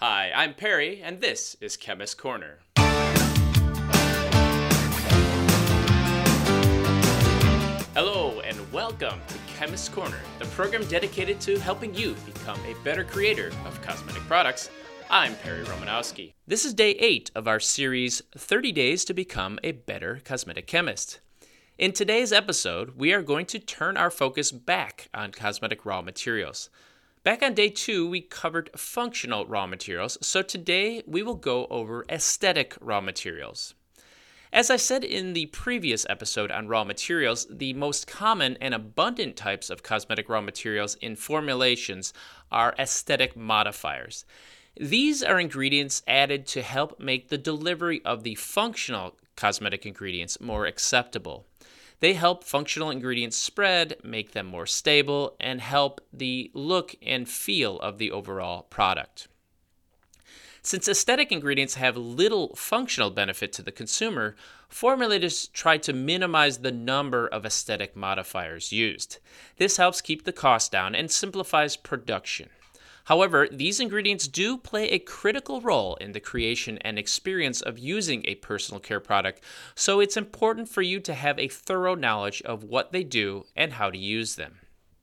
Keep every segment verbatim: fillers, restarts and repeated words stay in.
Hi, I'm Perry, and this is Chemist Corner. Hello, and welcome to Chemist Corner, the program dedicated to helping you become a better creator of cosmetic products. I'm Perry Romanowski. This is day eight of our series, thirty Days to Become a Better Cosmetic Chemist. In today's episode, we are going to turn our focus back on cosmetic raw materials. Back on day two, we covered functional raw materials, so today we will go over aesthetic raw materials. As I said in the previous episode on raw materials, the most common and abundant types of cosmetic raw materials in formulations are aesthetic modifiers. These are ingredients added to help make the delivery of the functional cosmetic ingredients more acceptable. They help functional ingredients spread, make them more stable, and help the look and feel of the overall product. Since aesthetic ingredients have little functional benefit to the consumer, formulators try to minimize the number of aesthetic modifiers used. This helps keep the cost down and simplifies production. However, these ingredients do play a critical role in the creation and experience of using a personal care product, so it's important for you to have a thorough knowledge of what they do and how to use them.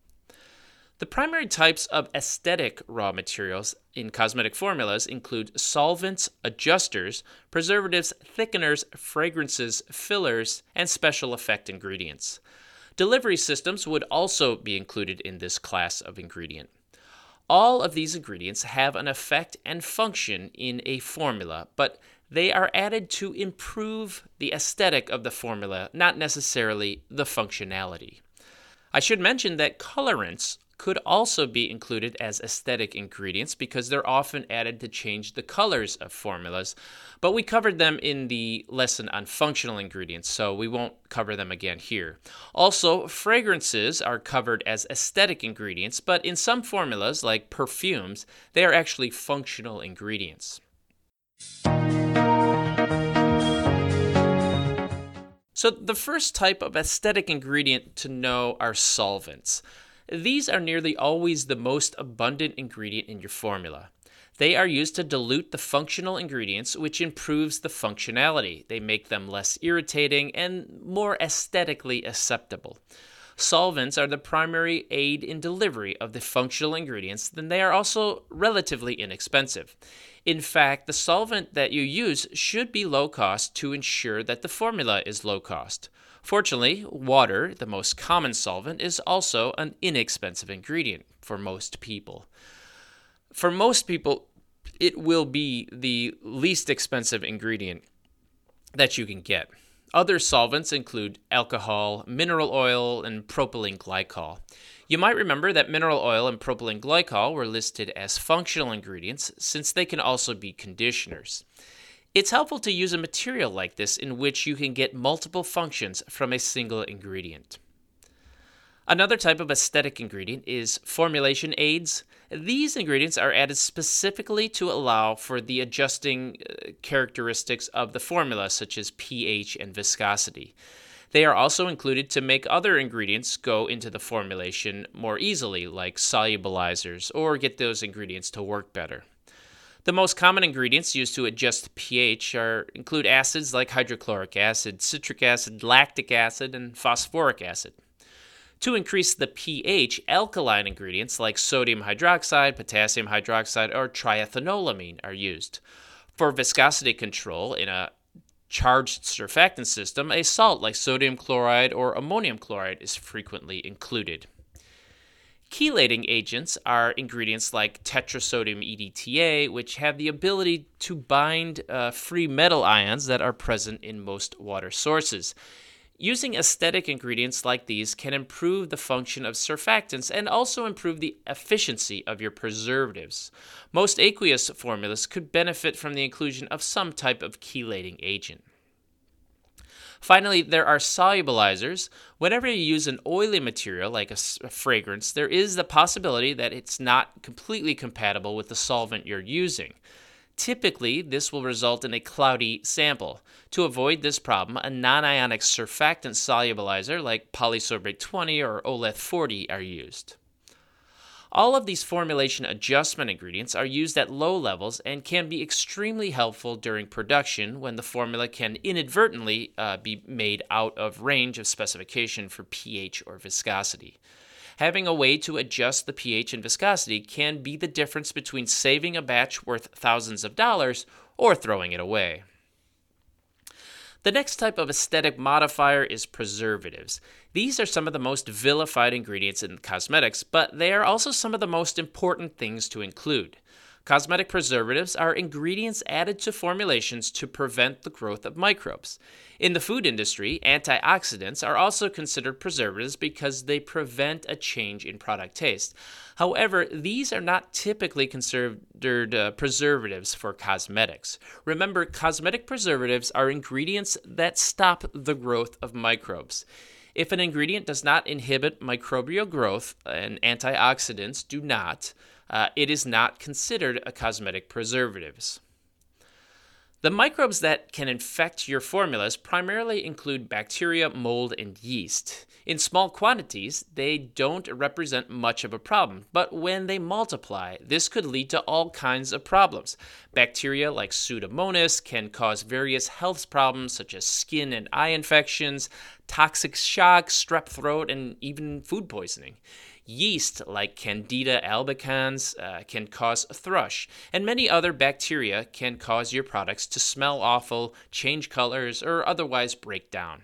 The primary types of aesthetic raw materials in cosmetic formulas include solvents, adjusters, preservatives, thickeners, fragrances, fillers, and special effect ingredients. Delivery systems would also be included in this class of ingredient. All of these ingredients have an effect and function in a formula, but they are added to improve the aesthetic of the formula, not necessarily the functionality. I should mention that colorants could also be included as aesthetic ingredients because they're often added to change the colors of formulas, but we covered them in the lesson on functional ingredients, so we won't cover them again here. Also, fragrances are covered as aesthetic ingredients, but in some formulas, like perfumes, they are actually functional ingredients. So the first type of aesthetic ingredient to know are solvents. These are nearly always the most abundant ingredient in your formula. They are used to dilute the functional ingredients, which improves the functionality. They make them less irritating and more aesthetically acceptable. Solvents are the primary aid in delivery of the functional ingredients, then they are also relatively inexpensive. In fact, the solvent that you use should be low cost to ensure that the formula is low cost. Fortunately, water, the most common solvent, is also an inexpensive ingredient for most people. For most people, it will be the least expensive ingredient that you can get. Other solvents include alcohol, mineral oil, and propylene glycol. You might remember that mineral oil and propylene glycol were listed as functional ingredients since they can also be conditioners. It's helpful to use a material like this in which you can get multiple functions from a single ingredient. Another type of aesthetic ingredient is formulation aids. These ingredients are added specifically to allow for the adjusting characteristics of the formula, such as pH and viscosity. They are also included to make other ingredients go into the formulation more easily, like solubilizers, or get those ingredients to work better. The most common ingredients used to adjust pH are, include acids like hydrochloric acid, citric acid, lactic acid, and phosphoric acid. To increase the pH, alkaline ingredients like sodium hydroxide, potassium hydroxide, or triethanolamine are used. For viscosity control in a charged surfactant system, a salt like sodium chloride or ammonium chloride is frequently included. Chelating agents are ingredients like tetrasodium E D T A, which have the ability to bind uh, free metal ions that are present in most water sources. Using aesthetic ingredients like these can improve the function of surfactants and also improve the efficiency of your preservatives. Most aqueous formulas could benefit from the inclusion of some type of chelating agent. Finally, there are solubilizers. Whenever you use an oily material like a, a fragrance, there is the possibility that it's not completely compatible with the solvent you're using. Typically, this will result in a cloudy sample. To avoid this problem, a non-ionic surfactant solubilizer like polysorbate twenty or Oleth forty are used. All of these formulation adjustment ingredients are used at low levels and can be extremely helpful during production when the formula can inadvertently uh, be made out of range of specification for pH or viscosity. Having a way to adjust the pH and viscosity can be the difference between saving a batch worth thousands of dollars or throwing it away. The next type of aesthetic modifier is preservatives. These are some of the most vilified ingredients in cosmetics, but they are also some of the most important things to include. Cosmetic preservatives are ingredients added to formulations to prevent the growth of microbes. In the food industry, antioxidants are also considered preservatives because they prevent a change in product taste. However, these are not typically considered uh, preservatives for cosmetics. Remember, cosmetic preservatives are ingredients that stop the growth of microbes. If an ingredient does not inhibit microbial growth, and antioxidants do not, uh, it is not considered a cosmetic preservative. The microbes that can infect your formulas primarily include bacteria, mold, and yeast. In small quantities, they don't represent much of a problem, but when they multiply, this could lead to all kinds of problems. Bacteria like Pseudomonas can cause various health problems such as skin and eye infections, toxic shock, strep throat, and even food poisoning. Yeast, like Candida albicans, uh, can cause thrush, and many other bacteria can cause your products to smell awful, change colors, or otherwise break down.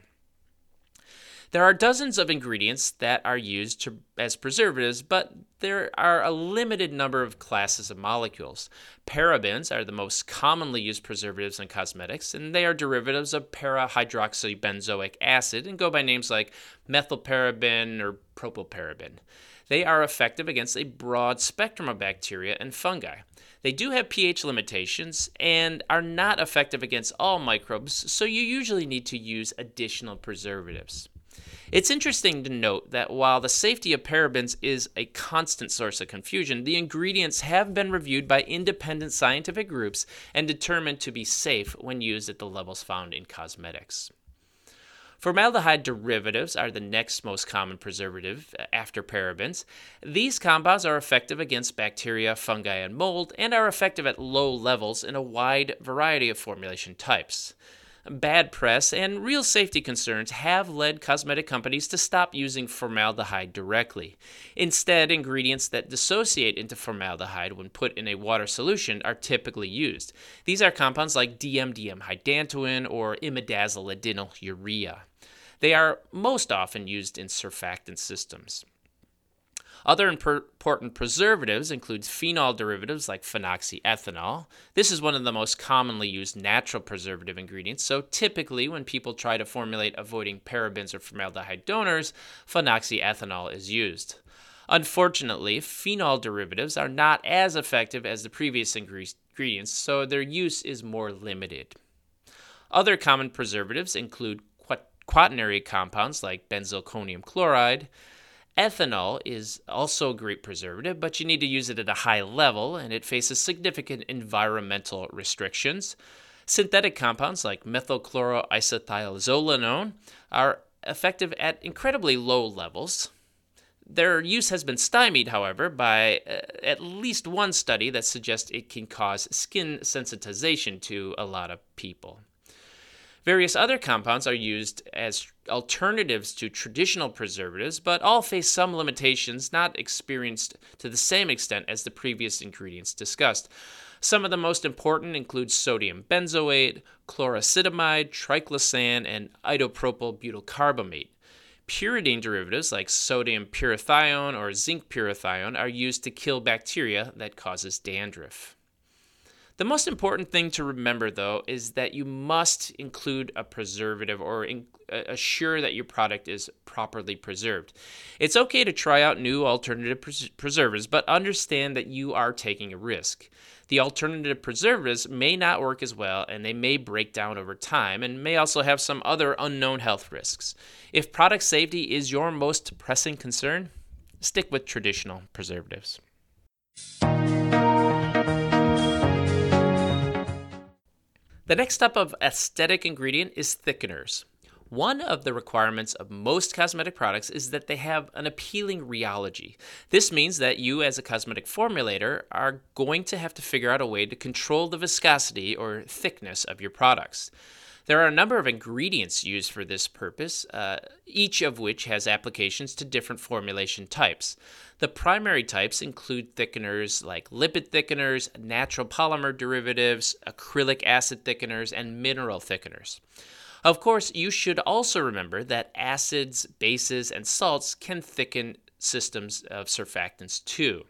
There are dozens of ingredients that are used to, as preservatives, but there are a limited number of classes of molecules. Parabens are the most commonly used preservatives in cosmetics, and they are derivatives of para-hydroxybenzoic acid and go by names like methylparaben or propylparaben. They are effective against a broad spectrum of bacteria and fungi. They do have pH limitations and are not effective against all microbes, so you usually need to use additional preservatives. It's interesting to note that while the safety of parabens is a constant source of confusion, the ingredients have been reviewed by independent scientific groups and determined to be safe when used at the levels found in cosmetics. Formaldehyde derivatives are the next most common preservative after parabens. These compounds are effective against bacteria, fungi, and mold, and are effective at low levels in a wide variety of formulation types. Bad press and real safety concerns have led cosmetic companies to stop using formaldehyde directly. Instead, ingredients that dissociate into formaldehyde when put in a water solution are typically used. These are compounds like D M D M hydantoin or imidazoleadyl urea. They are most often used in surfactant systems. Other important preservatives include phenol derivatives like phenoxyethanol. This is one of the most commonly used natural preservative ingredients, so typically when people try to formulate avoiding parabens or formaldehyde donors, phenoxyethanol is used. Unfortunately, phenol derivatives are not as effective as the previous ingredients, so their use is more limited. Other common preservatives include quaternary compounds like benzalkonium chloride. Ethanol is also a great preservative, but you need to use it at a high level, and it faces significant environmental restrictions. Synthetic compounds like methylchloroisothiazolinone are effective at incredibly low levels. Their use has been stymied, however, by uh, at least one study that suggests it can cause skin sensitization to a lot of people. Various other compounds are used as alternatives to traditional preservatives, but all face some limitations not experienced to the same extent as the previous ingredients discussed. Some of the most important include sodium benzoate, chlorosidomide, triclosan, and isopropyl butylcarbamate. Pyridine derivatives like sodium pyrithione or zinc pyrithione are used to kill bacteria that causes dandruff. The most important thing to remember, though, is that you must include a preservative or in, uh, assure that your product is properly preserved. It's okay to try out new alternative pres- preservatives, but understand that you are taking a risk. The alternative preservatives may not work as well, and they may break down over time, and may also have some other unknown health risks. If product safety is your most pressing concern, stick with traditional preservatives. The next type of aesthetic ingredient is thickeners. One of the requirements of most cosmetic products is that they have an appealing rheology. This means that you, as a cosmetic formulator, are going to have to figure out a way to control the viscosity or thickness of your products. There are a number of ingredients used for this purpose, uh, each of which has applications to different formulation types. The primary types include thickeners like lipid thickeners, natural polymer derivatives, acrylic acid thickeners, and mineral thickeners. Of course, you should also remember that acids, bases, and salts can thicken systems of surfactants too.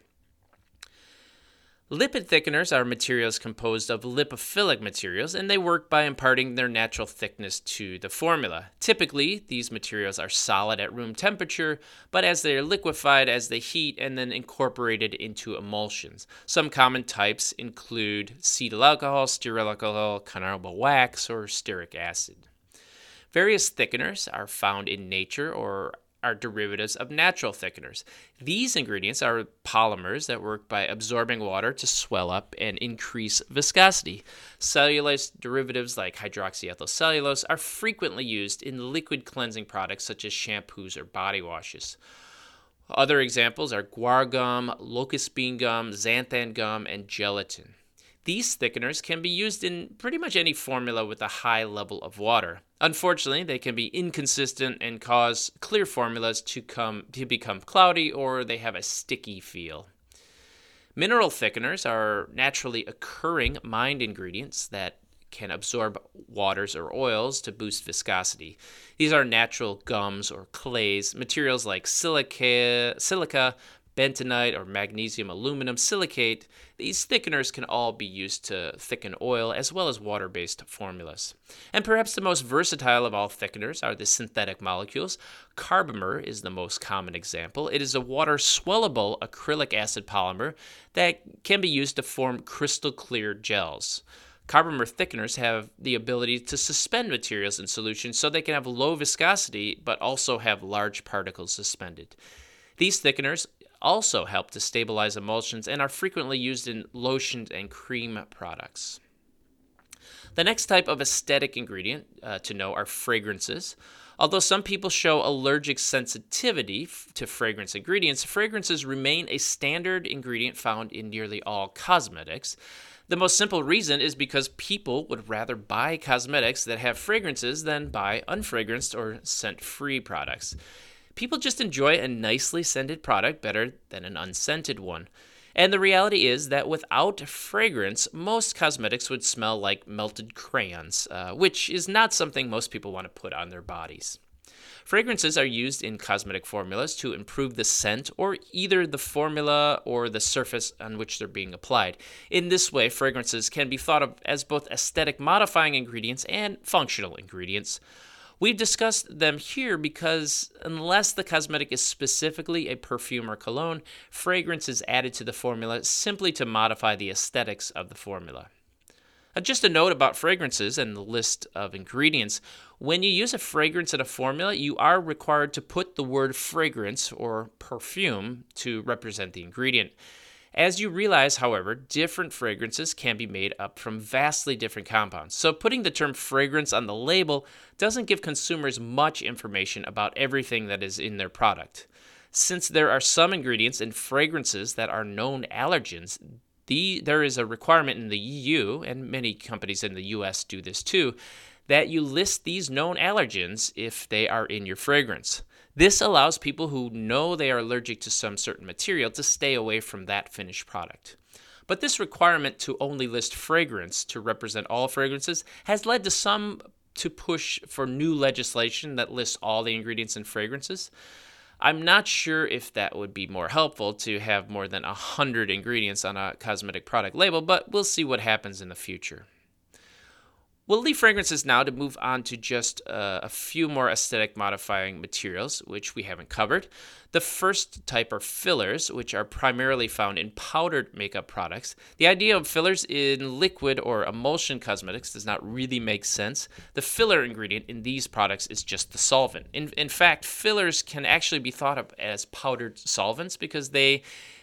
Lipid thickeners are materials composed of lipophilic materials, and they work by imparting their natural thickness to the formula. Typically, these materials are solid at room temperature, but as they are liquefied as they heat and then incorporated into emulsions. Some common types include cetyl alcohol, stearyl alcohol, carnauba wax, or stearic acid. Various thickeners are found in nature or are derivatives of natural thickeners. These ingredients are polymers that work by absorbing water to swell up and increase viscosity. Cellulose derivatives like hydroxyethyl cellulose are frequently used in liquid cleansing products such as shampoos or body washes. Other examples are guar gum, locust bean gum, xanthan gum, and gelatin. These thickeners can be used in pretty much any formula with a high level of water. Unfortunately, they can be inconsistent and cause clear formulas to come to become cloudy, or they have a sticky feel. Mineral thickeners are naturally occurring mined ingredients that can absorb waters or oils to boost viscosity. These are natural gums or clays, materials like silica, silica bentonite, or magnesium aluminum silicate. These thickeners can all be used to thicken oil as well as water-based formulas. And perhaps the most versatile of all thickeners are the synthetic molecules. Carbomer is the most common example. It is a water-swellable acrylic acid polymer that can be used to form crystal clear gels. Carbomer thickeners have the ability to suspend materials in solution so they can have low viscosity but also have large particles suspended. These thickeners also help to stabilize emulsions and are frequently used in lotions and cream products. The next type of aesthetic ingredient uh, to know are fragrances. Although some people show allergic sensitivity f- to fragrance ingredients, fragrances remain a standard ingredient found in nearly all cosmetics. The most simple reason is because people would rather buy cosmetics that have fragrances than buy unfragranced or scent-free products. People just enjoy a nicely scented product better than an unscented one. And the reality is that without fragrance, most cosmetics would smell like melted crayons, uh, which is not something most people want to put on their bodies. Fragrances are used in cosmetic formulas to improve the scent or either the formula or the surface on which they're being applied. In this way, fragrances can be thought of as both aesthetic modifying ingredients and functional ingredients. We've discussed them here because unless the cosmetic is specifically a perfume or cologne, fragrance is added to the formula simply to modify the aesthetics of the formula. Uh, just a note about fragrances and the list of ingredients. When you use a fragrance in a formula, you are required to put the word fragrance or perfume to represent the ingredient. As you realize, however, different fragrances can be made up from vastly different compounds. So putting the term fragrance on the label doesn't give consumers much information about everything that is in their product. Since there are some ingredients in fragrances that are known allergens, the, there is a requirement in the E U, and many companies in the U S do this too, that you list these known allergens if they are in your fragrance. This allows people who know they are allergic to some certain material to stay away from that finished product. But this requirement to only list fragrance to represent all fragrances has led to some to push for new legislation that lists all the ingredients in fragrances. I'm not sure if that would be more helpful to have more than one hundred ingredients on a cosmetic product label, but we'll see what happens in the future. We'll leave fragrances now to move on to just uh, a few more aesthetic modifying materials, which we haven't covered. The first type are fillers, which are primarily found in powdered makeup products. The idea of fillers in liquid or emulsion cosmetics does not really make sense. The filler ingredient in these products is just the solvent. In, in fact, fillers can actually be thought of as powdered solvents because they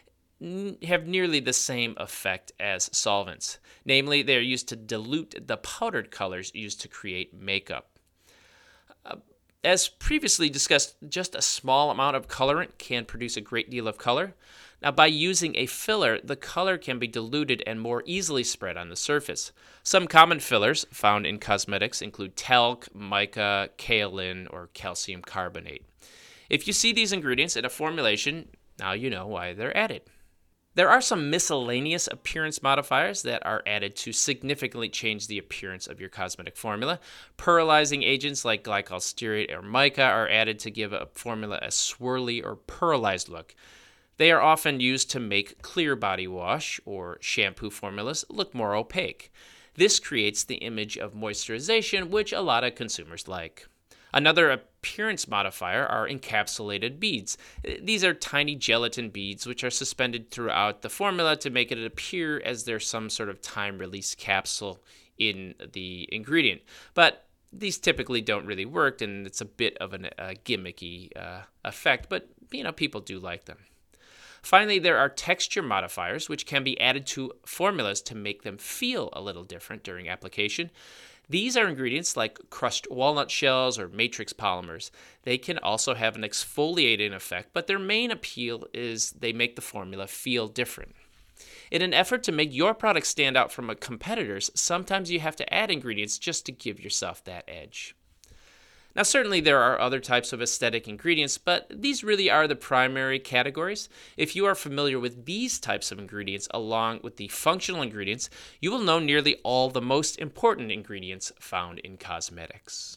have nearly the same effect as solvents. Namely, they are used to dilute the powdered colors used to create makeup. Uh, as previously discussed, just a small amount of colorant can produce a great deal of color. Now, by using a filler, the color can be diluted and more easily spread on the surface. Some common fillers found in cosmetics include talc, mica, kaolin, or calcium carbonate. If you see these ingredients in a formulation, now you know why they're added. There are some miscellaneous appearance modifiers that are added to significantly change the appearance of your cosmetic formula. Pearlizing agents like glycol stearate or mica are added to give a formula a swirly or pearlized look. They are often used to make clear body wash or shampoo formulas look more opaque. This creates the image of moisturization, which a lot of consumers like. Another appearance modifier are encapsulated beads. These are tiny gelatin beads which are suspended throughout the formula to make it appear as there's some sort of time-release capsule in the ingredient. But these typically don't really work, and it's a bit of an, a gimmicky uh, effect, but you know, people do like them. Finally, there are texture modifiers which can be added to formulas to make them feel a little different during application. These are ingredients like crushed walnut shells or matrix polymers. They can also have an exfoliating effect, but their main appeal is they make the formula feel different. In an effort to make your product stand out from competitors, sometimes you have to add ingredients just to give yourself that edge. Now, certainly there are other types of aesthetic ingredients, but these really are the primary categories. If you are familiar with these types of ingredients along with the functional ingredients, you will know nearly all the most important ingredients found in cosmetics.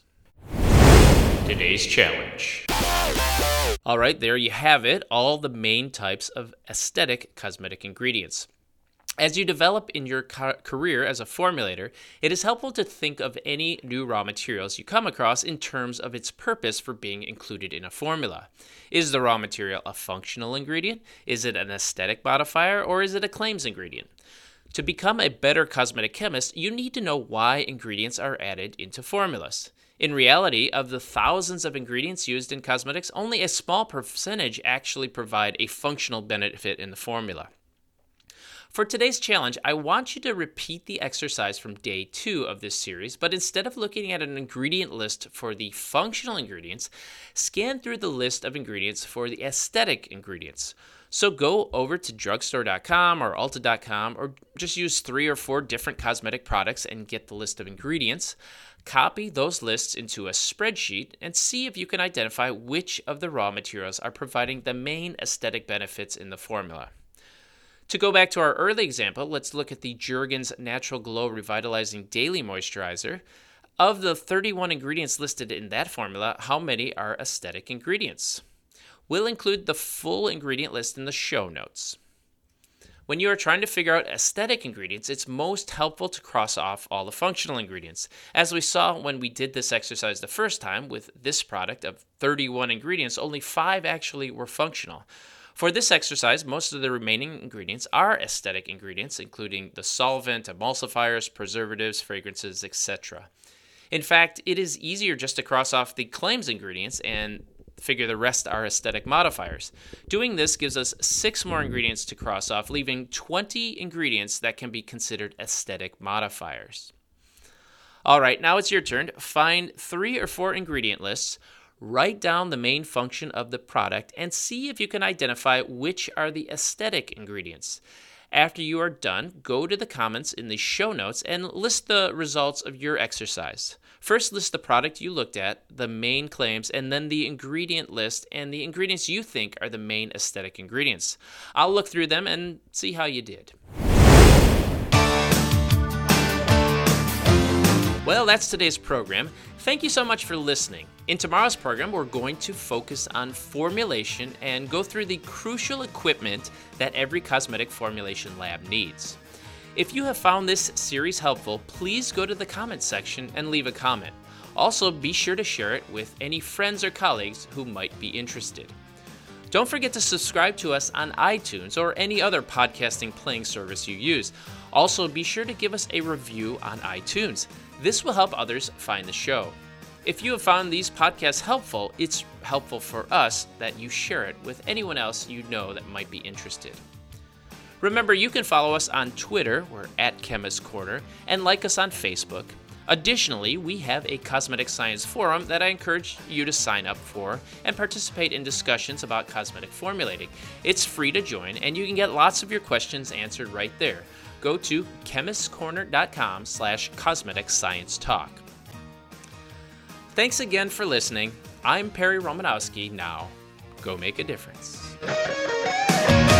Today's challenge. All right, there you have it, all the main types of aesthetic cosmetic ingredients. As you develop in your ca- career as a formulator, it is helpful to think of any new raw materials you come across in terms of its purpose for being included in a formula. Is the raw material a functional ingredient? Is it an aesthetic modifier? Or is it a claims ingredient? To become a better cosmetic chemist, you need to know why ingredients are added into formulas. In reality, of the thousands of ingredients used in cosmetics, only a small percentage actually provide a functional benefit in the formula. For today's challenge, I want you to repeat the exercise from day two of this series, but instead of looking at an ingredient list for the functional ingredients, scan through the list of ingredients for the aesthetic ingredients. So go over to drugstore dot com or ulta dot com, or just use three or four different cosmetic products and get the list of ingredients. Copy those lists into a spreadsheet and see if you can identify which of the raw materials are providing the main aesthetic benefits in the formula. To go back to our early example, let's look at the Jergens Natural Glow Revitalizing Daily Moisturizer. Of the thirty-one ingredients listed in that formula, how many are aesthetic ingredients? We'll include the full ingredient list in the show notes. When you are trying to figure out aesthetic ingredients, it's most helpful to cross off all the functional ingredients. As we saw when we did this exercise the first time, with this product of thirty-one ingredients, only five actually were functional. For this exercise, most of the remaining ingredients are aesthetic ingredients, including the solvent, emulsifiers, preservatives, fragrances, et cetera. In fact, it is easier just to cross off the claims ingredients and figure the rest are aesthetic modifiers. Doing this gives us six more ingredients to cross off, leaving twenty ingredients that can be considered aesthetic modifiers. All right, now it's your turn. Find three or four ingredient lists. Write down the main function of the product and see if you can identify which are the aesthetic ingredients. After you are done, go to the comments in the show notes and list the results of your exercise. First, list the product you looked at, the main claims, and then the ingredient list and the ingredients you think are the main aesthetic ingredients. I'll look through them and see how you did. Well, that's today's program. Thank you so much for listening. In tomorrow's program, we're going to focus on formulation and go through the crucial equipment that every cosmetic formulation lab needs. If you have found this series helpful, please go to the comments section and leave a comment. Also, be sure to share it with any friends or colleagues who might be interested. Don't forget to subscribe to us on iTunes or any other podcasting playing service you use. Also, be sure to give us a review on iTunes. This will help others find the show. If you have found these podcasts helpful, it's helpful for us that you share it with anyone else you know that might be interested. Remember, you can follow us on Twitter, we're at Chemist Corner, and like us on Facebook. Additionally, we have a cosmetic science forum that I encourage you to sign up for and participate in discussions about cosmetic formulating. It's free to join, and you can get lots of your questions answered right there. Go to chemistcorner.com slash cosmetic science talk. Thanks again for listening. I'm Perry Romanowski. Now, go make a difference.